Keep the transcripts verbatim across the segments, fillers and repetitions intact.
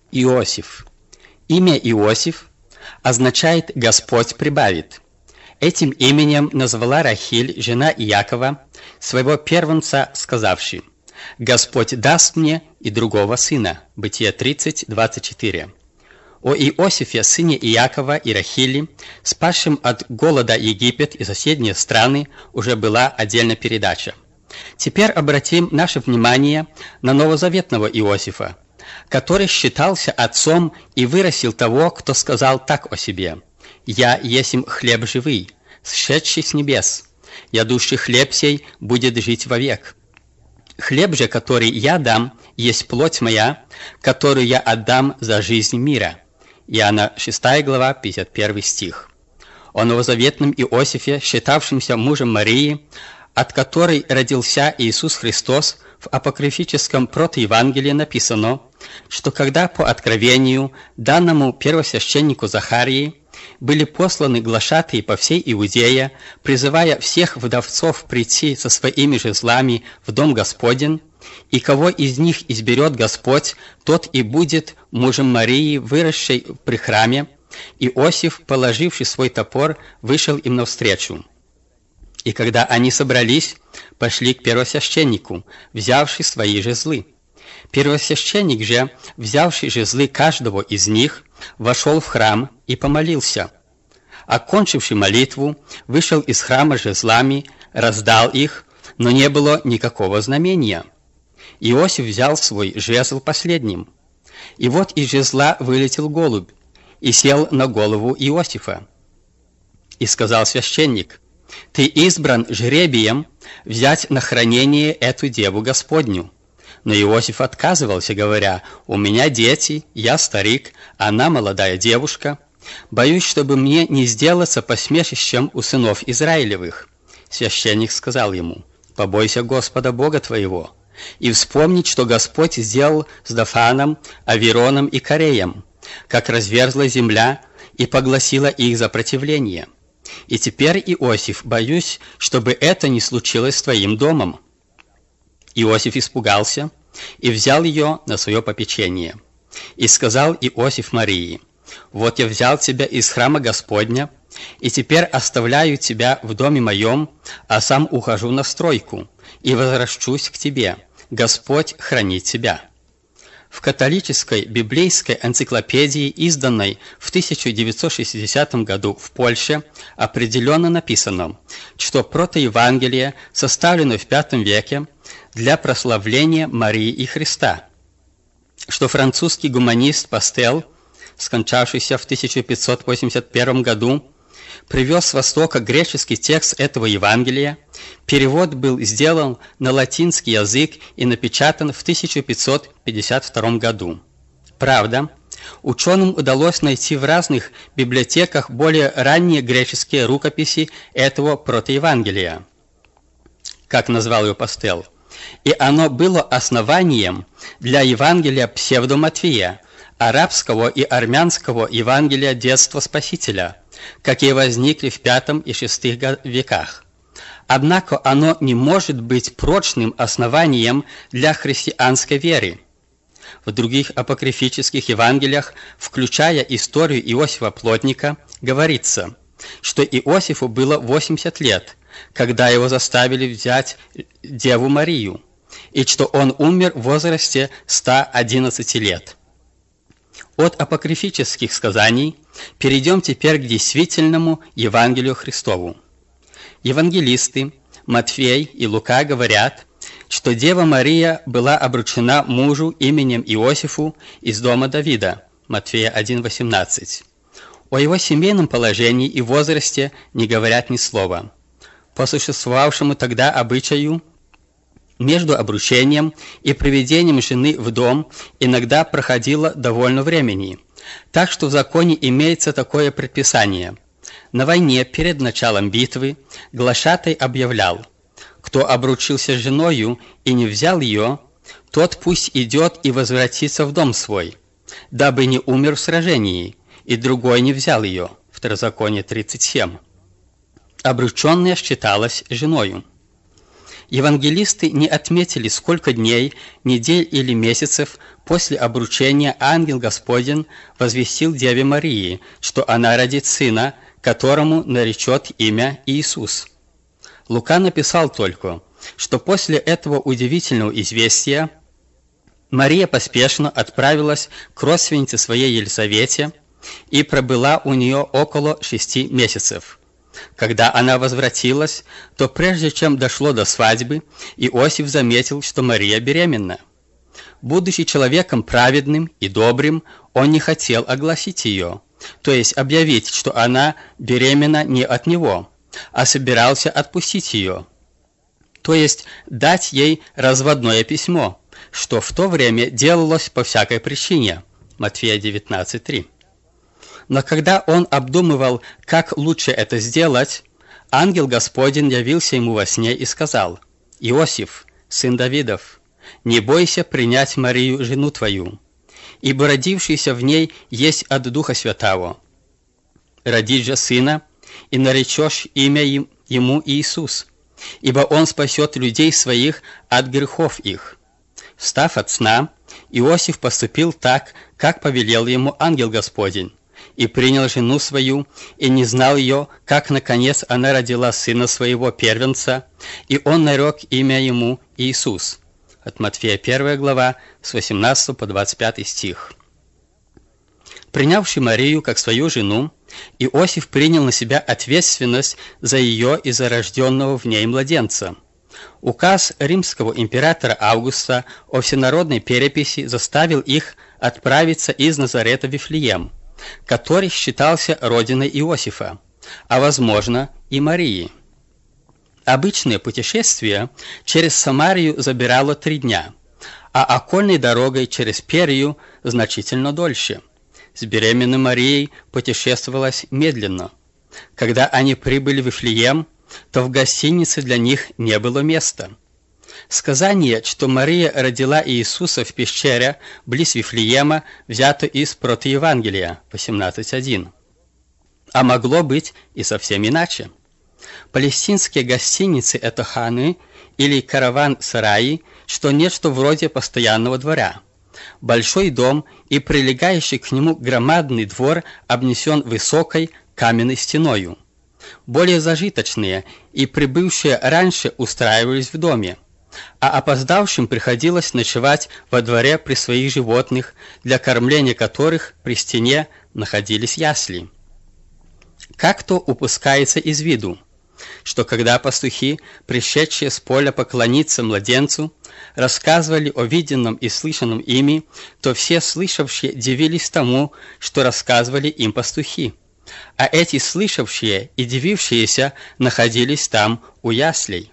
Иосиф. Имя Иосиф означает «Господь прибавит». Этим именем назвала Рахиль, жена Иакова, своего первенца, сказавши: «Господь даст мне и другого сына». Бытие тридцать, двадцать четыре. О Иосифе, сыне Иакова и Рахили, спасшем от голода Египет и соседние страны, уже была отдельная передача. Теперь обратим наше внимание на новозаветного Иосифа, который считался отцом и вырастил того, кто сказал так о себе: «Я есмь хлеб живый, сшедший с небес, ядущий хлеб сей будет жить вовек. Хлеб же, который я дам, есть плоть моя, которую я отдам за жизнь мира». Иоанна шестая глава, пятьдесят первый стих. О новозаветном Иосифе, считавшемся мужем Марии, от которой родился Иисус Христос, в апокрифическом протоевангелии написано, что когда по откровению, данному первосвященнику Захарии, были посланы глашатые по всей Иудее, призывая всех вдовцов прийти со своими жезлами в дом Господень, и кого из них изберет Господь, тот и будет мужем Марии, выросшей при храме, Иосиф, положивший свой топор, вышел им навстречу. И когда они собрались, пошли к первосвященнику, взявший свои жезлы. Первосвященник же, взявший жезлы каждого из них, вошел в храм и помолился. Окончивший молитву, вышел из храма жезлами, раздал их, но не было никакого знамения. Иосиф взял свой жезл последним. И вот из жезла вылетел голубь и сел на голову Иосифа. И сказал священник: «Ты избран жребием взять на хранение эту деву Господню». Но Иосиф отказывался, говоря: «У меня дети, я старик, она молодая девушка. Боюсь, чтобы мне не сделаться посмешищем у сынов Израилевых». Священник сказал ему: «Побойся Господа Бога твоего, и вспомнить, что Господь сделал с Дафаном, Авироном и Кореем, как разверзла земля и погласила их за противление. И теперь, Иосиф, боюсь, чтобы это не случилось с твоим домом». Иосиф испугался и взял ее на свое попечение. И сказал Иосиф Марии: «Вот я взял тебя из храма Господня, и теперь оставляю тебя в доме моем, а сам ухожу на стройку, и возвращусь к тебе. Господь хранит тебя». В католической библейской энциклопедии, изданной в тысяча девятьсот шестидесятом году в Польше, определенно написано, что протоевангелие составлено в пятом веке для прославления Марии и Христа, что французский гуманист Пастел, скончавшийся в тысяча пятьсот восемьдесят первом году, привез с Востока греческий текст этого Евангелия. Перевод был сделан на латинский язык и напечатан в тысяча пятьсот пятьдесят втором году. Правда, ученым удалось найти в разных библиотеках более ранние греческие рукописи этого протоевангелия, как назвал его Пастел, и оно было основанием для Евангелия псевдо-Матфея, арабского и армянского Евангелия детства Спасителя, какие возникли в пятом и шестых веках. Однако оно не может быть прочным основанием для христианской веры. В других апокрифических Евангелиях, включая историю Иосифа Плотника, говорится, что Иосифу было восемьдесят лет, когда его заставили взять Деву Марию, и что он умер в возрасте ста одиннадцати лет. От апокрифических сказаний перейдем теперь к действительному Евангелию Христову. Евангелисты Матфей и Лука говорят, что Дева Мария была обручена мужу именем Иосифу из дома Давида, Матфея один восемнадцать. О его семейном положении и возрасте не говорят ни слова. По существовавшему тогда обычаю, между обручением и приведением жены в дом иногда проходило довольно времени, так что в законе имеется такое предписание. На войне перед началом битвы глашатай объявлял: «Кто обручился с женою и не взял ее, тот пусть идет и возвратится в дом свой, дабы не умер в сражении, и другой не взял ее». Второзаконие тридцать семь. Обрученная считалась женою. Евангелисты не отметили, сколько дней, недель или месяцев после обручения ангел Господень возвестил Деве Марии, что она родит сына, которому наречет имя Иисус. Лука написал только, что после этого удивительного известия Мария поспешно отправилась к родственнице своей Елизавете и пробыла у нее около шести месяцев. Когда она возвратилась, то прежде чем дошло до свадьбы, Иосиф заметил, что Мария беременна. Будучи человеком праведным и добрым, он не хотел огласить ее, то есть объявить, что она беременна не от него, а собирался отпустить ее, то есть дать ей разводное письмо, что в то время делалось по всякой причине. Матфея девятнадцать три. Но когда он обдумывал, как лучше это сделать, ангел Господень явился ему во сне и сказал: «Иосиф, сын Давидов, не бойся принять Марию, жену твою, ибо родившийся в ней есть от Духа Святаго. Родишь же сына, и наречешь имя ему Иисус, ибо он спасет людей своих от грехов их». Встав от сна, Иосиф поступил так, как повелел ему ангел Господень, и принял жену свою, и не знал ее, как, наконец, она родила сына своего первенца, и он нарек имя ему Иисус. От Матфея первая глава, с восемнадцатого по двадцать пятый стих. Принявший Марию как свою жену, Иосиф принял на себя ответственность за ее и за рожденного в ней младенца. Указ римского императора Августа о всенародной переписи заставил их отправиться из Назарета в Вифлеем, который считался родиной Иосифа, а возможно и Марии. Обычное путешествие через Самарию забирало три дня, а окольной дорогой через Перию значительно дольше. С беременной Марией путешествовалось медленно. Когда они прибыли в Вифлеем, то в гостинице для них не было места. Сказание, что Мария родила Иисуса в пещере близ Вифлеема, взято из Протоевангелия восемнадцать один. А могло быть и совсем иначе. Палестинские гостиницы – это ханы или караван-сараи, что нечто вроде постоянного двора. Большой дом и прилегающий к нему громадный двор обнесен высокой каменной стеною. Более зажиточные и прибывшие раньше устраивались в доме, а опоздавшим приходилось ночевать во дворе при своих животных, для кормления которых при стене находились ясли. Как-то упускается из виду, что когда пастухи, пришедшие с поля поклониться младенцу, рассказывали о виденном и слышанном ими, то все слышавшие дивились тому, что рассказывали им пастухи, а эти слышавшие и дивившиеся находились там у яслей.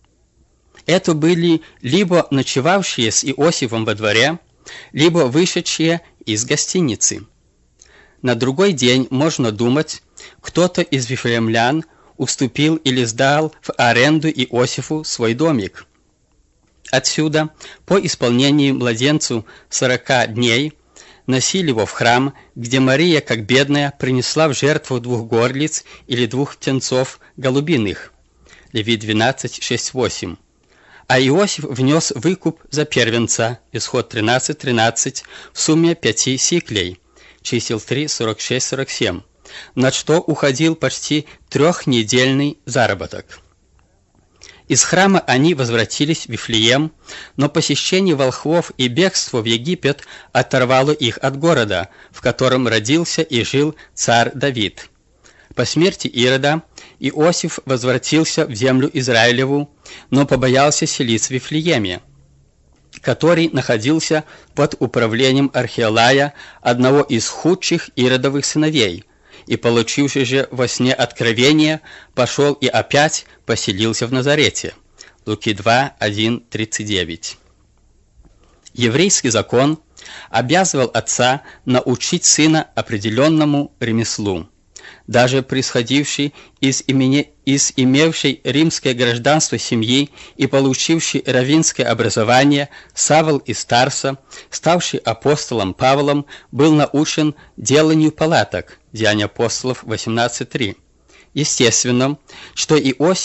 Это были либо ночевавшие с Иосифом во дворе, либо вышедшие из гостиницы. На другой день, можно думать, кто-то из вифлеемлян уступил или сдал в аренду Иосифу свой домик. Отсюда, по исполнении младенцу сорока дней, носили его в храм, где Мария, как бедная, принесла в жертву двух горлиц или двух птенцов голубиных. Левит двенадцать шесть восемь. А Иосиф внес выкуп за первенца, Исход тринадцать тринадцать, в сумме пяти сиклей, чисел три сорок шесть сорок семь, на что уходил почти трехнедельный заработок. Из храма они возвратились в Вифлеем, но посещение волхвов и бегство в Египет оторвало их от города, в котором родился и жил царь Давид. По смерти Ирода Иосиф возвратился в землю Израилеву, но побоялся селиться в Вифлееме, который находился под управлением Архелая, одного из худших Иродовых сыновей, и, получивший же во сне откровение, пошел и опять поселился в Назарете. Луки два один тридцать девять. Еврейский закон обязывал отца научить сына определенному ремеслу. Даже происходивший из, имени, из имевшей римское гражданство семьи и получивший раввинское образование Савл из Тарса, ставший апостолом Павлом, был научен деланию палаток, Деяния апостолов восемнадцать три. Естественно, что Иосиф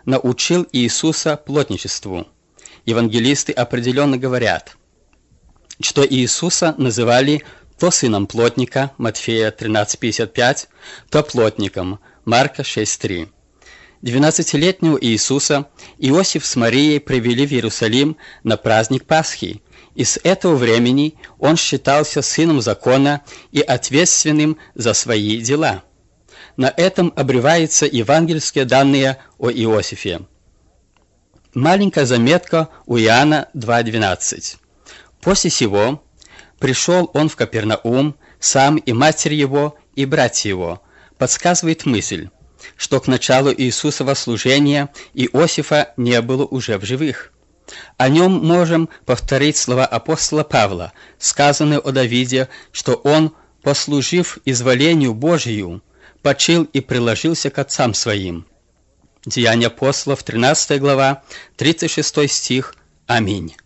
научил Иисуса плотничеству. Евангелисты определенно говорят, что Иисуса называли то сыном плотника, Матфея тринадцать пятьдесят пять, то плотником, Марка шесть три. Двенадцатилетнего Иисуса Иосиф с Марией привели в Иерусалим на праздник Пасхи, и с этого времени он считался сыном закона и ответственным за свои дела. На этом обрываются евангельские данные о Иосифе. Маленькая заметка у Иоанна два двенадцать. После сего пришел он в Капернаум, сам и матерь его, и братья его. Подсказывает мысль, что к началу Иисусова служения Иосифа не было уже в живых. О нем можем повторить слова апостола Павла, сказанные о Давиде, что он, послужив изволению Божию, почил и приложился к отцам своим. Деяния апостолов, тринадцатая глава, тридцать шестой стих. Аминь.